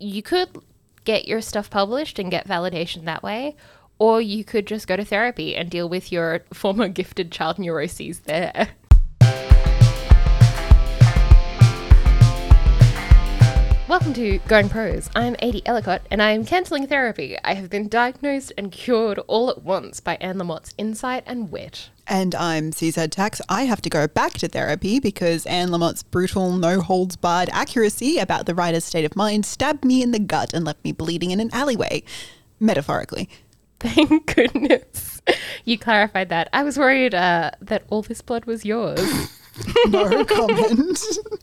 you could get your stuff published and get validation that way, or you could just go to therapy and deal with your former gifted child neuroses there. Welcome to Going Prose. I'm Adi Ellicott and I am cancelling therapy. I have been diagnosed and cured all at once by Anne Lamott's insight and wit. And I'm CZ Tax. I have to go back to therapy because Anne Lamott's brutal, no-holds-barred accuracy about the writer's state of mind stabbed me in the gut and left me bleeding in an alleyway. Metaphorically. Thank goodness you clarified that. I was worried that all this blood was yours. No comment.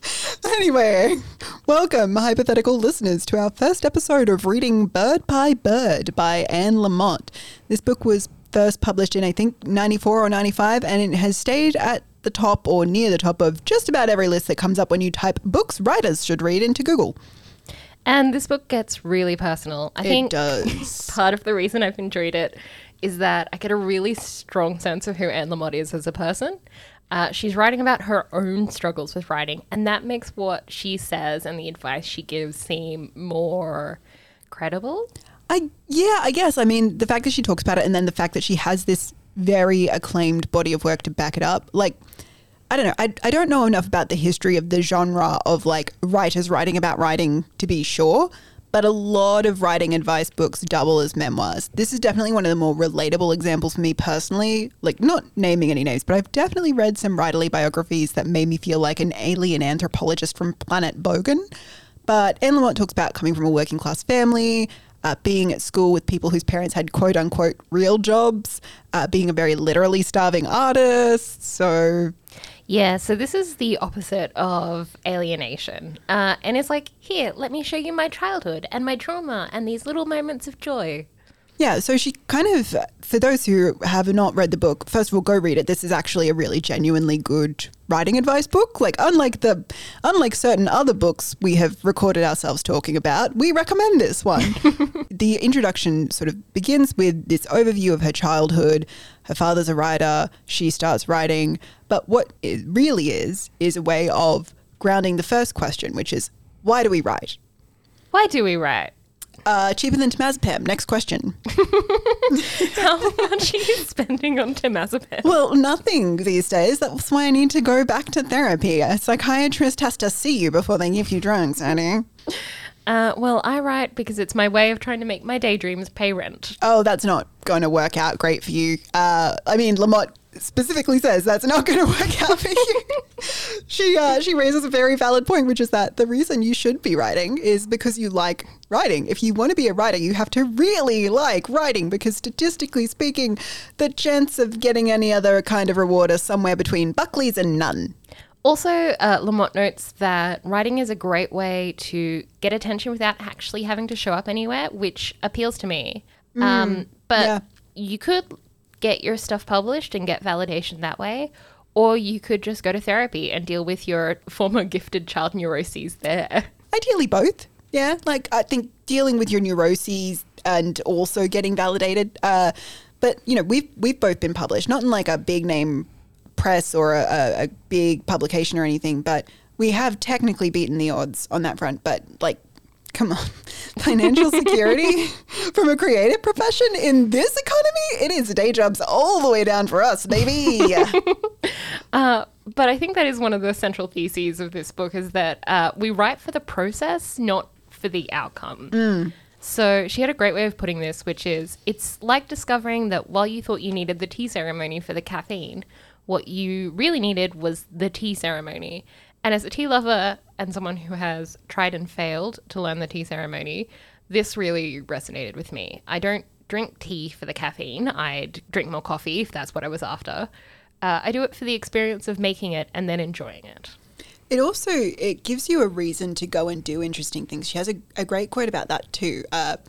Anyway, welcome, hypothetical listeners, to our first episode of reading Bird by Bird by Anne Lamott. This book was first published in, I think, 94 or 95, and it has stayed at the top or near the top of just about every list that comes up when you type books writers should read into Google. And this book gets really personal. I think it does. Part of the reason I've enjoyed it is that I get a really strong sense of who Anne Lamott is as a person. She's writing about her own struggles with writing, and that makes what she says and the advice she gives seem more credible. I guess. I mean, the fact that she talks about it and then the fact that she has this very acclaimed body of work to back it up, like, I don't know. I don't know enough about the history of the genre of, like, writers writing about writing, to be sure, but a lot of writing advice books double as memoirs. This is definitely one of the more relatable examples for me personally, like, not naming any names, but I've definitely read some writerly biographies that made me feel like an alien anthropologist from Planet Bogan. But Anne Lamott talks about coming from a working class family, being at school with people whose parents had quote unquote real jobs, being a very literally starving artist. So this is the opposite of alienation. And it's like, here, let me show you my childhood and my trauma and these little moments of joy. Yeah, so she kind of, for those who have not read the book, first of all, go read it. This is actually a really genuinely good writing advice book. Like, unlike certain other books we have recorded ourselves talking about, we recommend this one. The introduction sort of begins with this overview of her childhood. Her father's a writer. She starts writing. But what it really is a way of grounding the first question, which is, why do we write? Why do we write? Cheaper than temazepam. Next question. How much are you spending on temazepam? Well, nothing these days. That's why I need to go back to therapy. A psychiatrist has to see you before they give you drugs, Annie. Well, I write because it's my way of trying to make my daydreams pay rent. Oh, that's not going to work out great for you. I mean, Lamotte specifically says that's not going to work out for you. She raises a very valid point, which is that the reason you should be writing is because you like writing. If you want to be a writer, you have to really like writing, because statistically speaking, the chance of getting any other kind of reward are somewhere between Buckley's and none. Also, Lamotte notes that writing is a great way to get attention without actually having to show up anywhere, which appeals to me. But you could get your stuff published and get validation that way, or you could just go to therapy and deal with your former gifted child neuroses there. Ideally both. Yeah, like, I think dealing with your neuroses and also getting validated. But, you know, we've both been published, not in like a big name press or a big publication or anything, but we have technically beaten the odds on that front. But, like, come on, financial security from a creative profession in this economy, it is day jobs all the way down for us, baby. But I think that is one of the central theses of this book, is that we write for the process, not for the outcome. So she had a great way of putting this, which is, it's like discovering that while you thought you needed the tea ceremony for the caffeine, what you really needed was the tea ceremony. And as a tea lover and someone who has tried and failed to learn the tea ceremony, this really resonated with me. I don't drink tea for the caffeine. I'd drink more coffee if that's what I was after. I do it for the experience of making it and then enjoying it. It gives you a reason to go and do interesting things. She has a great quote about that too.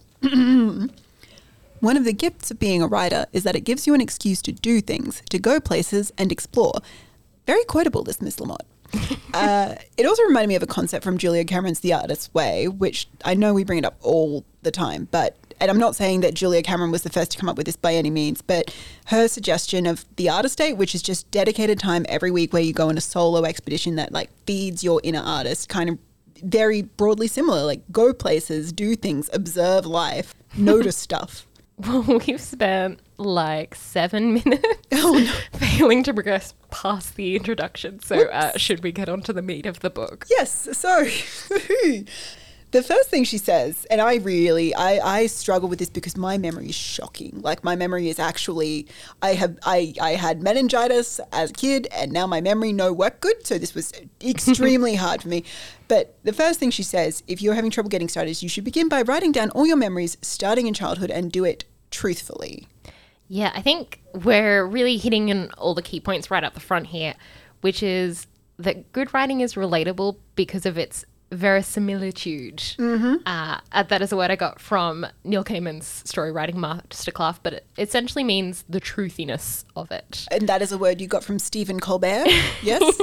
One of the gifts of being a writer is that it gives you an excuse to do things, to go places and explore. Very quotable, this Miss Lamotte. It also reminded me of a concept from Julia Cameron's The Artist's Way, which I know we bring it up all the time, and I'm not saying that Julia Cameron was the first to come up with this by any means, but her suggestion of the artist day, which is just dedicated time every week where you go on a solo expedition that like feeds your inner artist, kind of very broadly similar, like go places, do things, observe life, notice stuff. Well, we've spent like 7 minutes failing to progress past the introduction. So should we get on to the meat of the book? Yes. So the first thing she says, and I struggle with this because my memory is shocking. Like my memory is actually, I had meningitis as a kid and now my memory no work good. So this was extremely hard for me. But the first thing she says, if you're having trouble getting started, is you should begin by writing down all your memories starting in childhood and do it truthfully. Yeah, I think we're really hitting on all the key points right up the front here, which is that good writing is relatable because of its verisimilitude. That is a word I got from Neil Gaiman's story writing masterclass, but it essentially means the truthiness of it. And that is a word you got from Stephen Colbert, yes?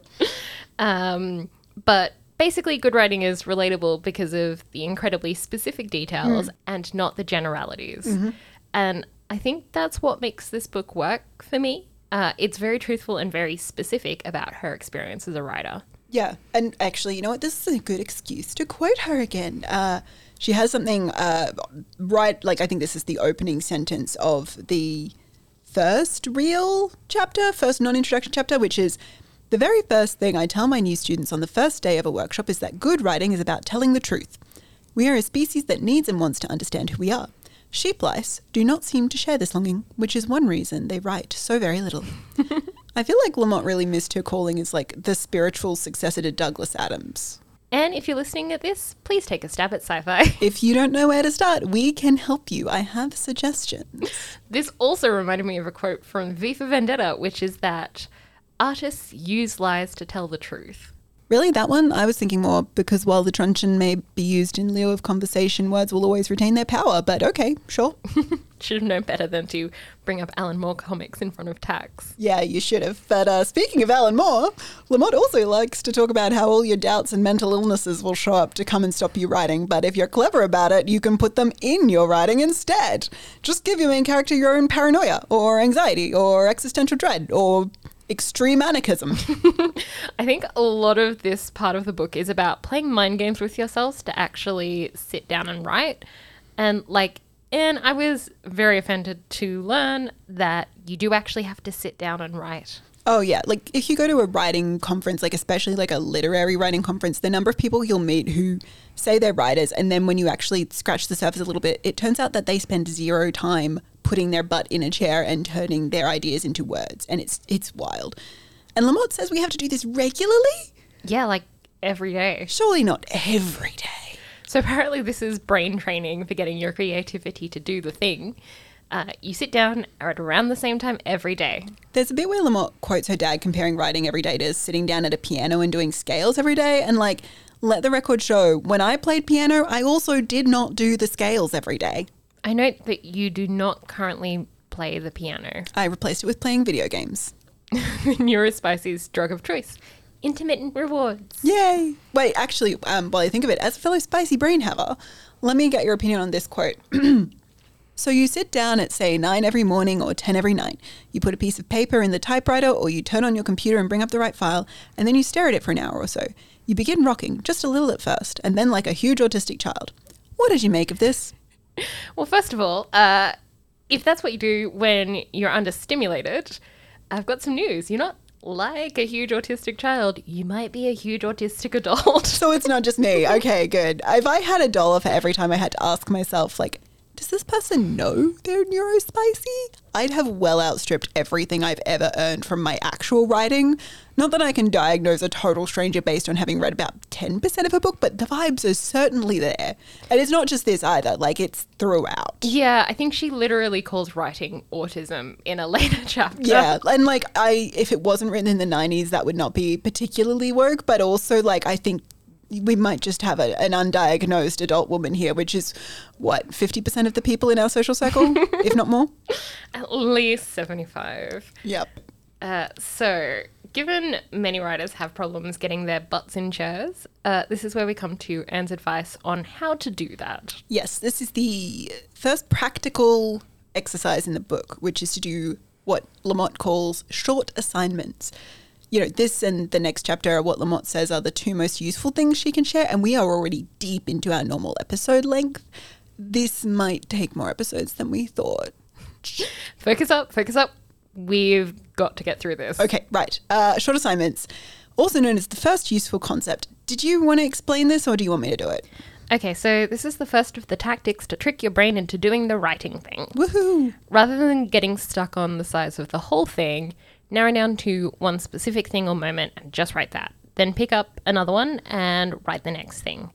But basically, good writing is relatable because of the incredibly specific details and not the generalities. And I think that's what makes this book work for me. It's very truthful and very specific about her experience as a writer. Yeah. And actually, you know what? This is a good excuse to quote her again. She has something like I think this is the opening sentence of the first real chapter, first non-introduction chapter, which is, the very first thing I tell my new students on the first day of a workshop is that good writing is about telling the truth. We are a species that needs and wants to understand who we are. Sheep lice do not seem to share this longing, which is one reason they write so very little. I feel like Lamont really missed her calling as like the spiritual successor to Douglas Adams. And if you're listening at this, please take a stab at sci-fi. If you don't know where to start, we can help you. I have suggestions. This also reminded me of a quote from V for Vendetta, which is that artists use lies to tell the truth. Really, that one? I was thinking more because while the truncheon may be used in lieu of conversation, words will always retain their power. But okay, sure. Should have known better than to bring up Alan Moore comics in front of Tax. Yeah, you should have. But speaking of Alan Moore, Lamont also likes to talk about how all your doubts and mental illnesses will show up to come and stop you writing. But if you're clever about it, you can put them in your writing instead. Just give your main character your own paranoia or anxiety or existential dread or extreme anarchism. I think a lot of this part of the book is about playing mind games with yourselves to actually sit down and write. And I was very offended to learn that you do actually have to sit down and write. Oh, yeah. Like if you go to a writing conference, like especially like a literary writing conference, the number of people you'll meet who say they're writers, and then when you actually scratch the surface a little bit, it turns out that they spend zero time putting their butt in a chair and turning their ideas into words. And it's wild. And Lamont says we have to do this regularly? Yeah, like every day. Surely not every day. So apparently this is brain training for getting your creativity to do the thing. You sit down at around the same time every day. There's a bit where Lamont quotes her dad comparing writing every day to sitting down at a piano and doing scales every day. And let the record show, when I played piano, I also did not do the scales every day. I note that you do not currently play the piano. I replaced it with playing video games. Neurospicy's drug of choice. Intermittent rewards. Yay! Wait, actually, while I think of it, as a fellow spicy brain haver, let me get your opinion on this quote. So you sit down at, say, 9 every morning or 10 every night. You put a piece of paper in the typewriter or you turn on your computer and bring up the right file, and then you stare at it for an hour or so. You begin rocking, just a little at first, and then like a huge autistic child. What did you make of this? Well, first of all, if that's what you do when you're understimulated, I've got some news. You're not like a huge autistic child. You might be a huge autistic adult. So it's not just me. Okay, good. If I had $1 for every time I had to ask myself, does this person know they're neurospicy? I'd have well outstripped everything I've ever earned from my actual writing. Not that I can diagnose a total stranger based on having read about 10% of a book, but the vibes are certainly there. And it's not just this either, it's throughout. Yeah, I think she literally calls writing autism in a later chapter. Yeah, and if it wasn't written in the 90s, that would not be particularly woke, but also I think we might just have an undiagnosed adult woman here, which is, 50% of the people in our social circle, if not more? At least 75. Yep. So, given many writers have problems getting their butts in chairs, this is where we come to Anne's advice on how to do that. Yes, this is the first practical exercise in the book, which is to do what Lamont calls short assignments. this and the next chapter are what Lamotte says are the two most useful things she can share, and we are already deep into our normal episode length. This might take more episodes than we thought. Focus up. We've got to get through this. Okay, right. Short assignments, also known as the first useful concept. Did you want to explain this, or do you want me to do it? Okay, so this is the first of the tactics to trick your brain into doing the writing thing. Woohoo! Rather than getting stuck on the size of the whole thing, narrow down to one specific thing or moment and just write that. Then pick up another one and write the next thing.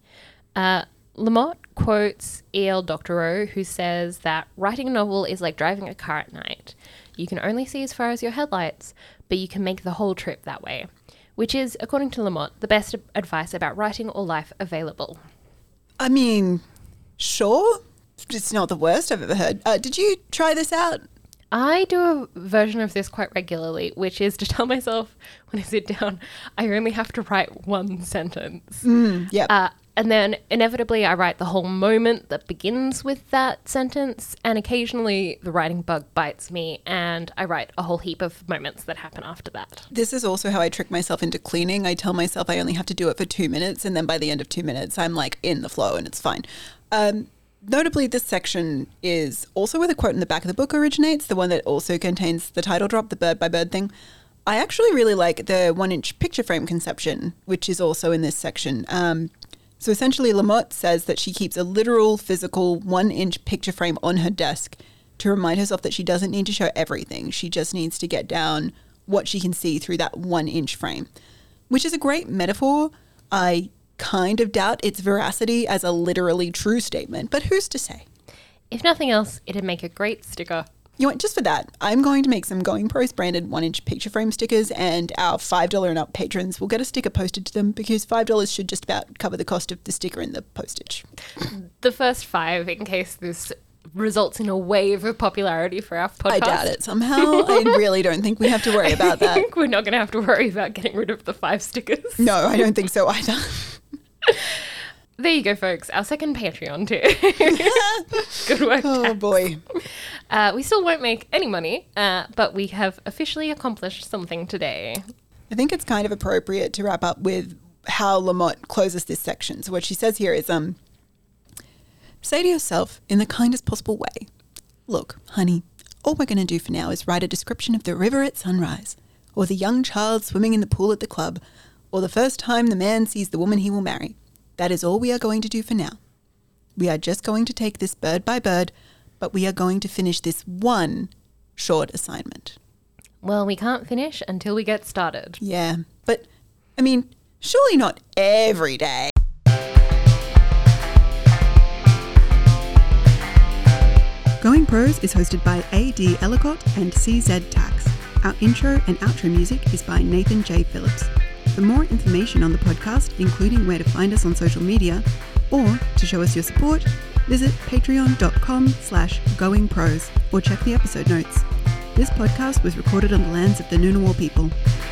Lamotte quotes E.L. Doctorow, who says that writing a novel is like driving a car at night. You can only see as far as your headlights, but you can make the whole trip that way, which is, according to Lamotte, the best advice about writing or life available. I mean, sure. It's not the worst I've ever heard. Did you try this out? I do a version of this quite regularly, which is to tell myself when I sit down, I only have to write one sentence. Yep. And then inevitably I write the whole moment that begins with that sentence, and occasionally the writing bug bites me and I write a whole heap of moments that happen after that. This is also how I trick myself into cleaning. I tell myself I only have to do it for 2 minutes, and then by the end of 2 minutes I'm like in the flow and it's fine. Notably, this section is also where the quote in the back of the book originates, the one that also contains the title drop, the bird by bird thing. I actually really like the 1-inch picture frame conception, which is also in this section. So essentially, Lamotte says that she keeps a literal, physical 1-inch picture frame on her desk to remind herself that she doesn't need to show everything. She just needs to get down what she can see through that 1-inch frame, which is a great metaphor. I kind of doubt its veracity as a literally true statement, but who's to say? If nothing else, it'd make a great sticker. You know what, just for that, I'm going to make some Going Pros branded 1-inch picture frame stickers, and our $5 and up patrons will get a sticker posted to them because $5 should just about cover the cost of the sticker and the postage. The first 5, in case this results in a wave of popularity for our podcast. I doubt it somehow. I really don't think we have to worry about that. I think we're not going to have to worry about getting rid of the 5 stickers. No, I don't think so either. There you go, folks. Our second Patreon tier. Good work. Oh, Tax. boy. We still won't make any money, but we have officially accomplished something today. I think it's kind of appropriate to wrap up with how Lamotte closes this section. So what she says here is, say to yourself in the kindest possible way, look, honey, all we're going to do for now is write a description of the river at sunrise, or the young child swimming in the pool at the club, or the first time the man sees the woman he will marry. That is all we are going to do for now. We are just going to take this bird by bird, but we are going to finish this one short assignment. Well, we can't finish until we get started. Yeah, but, I mean, surely not every day. Going Pros is hosted by A.D. Ellicott and CZ Tax. Our intro and outro music is by Nathan J. Phillips. For more information on the podcast, including where to find us on social media, or to show us your support, visit patreon.com/goingpros or check the episode notes. This podcast was recorded on the lands of the Ngunnawal people.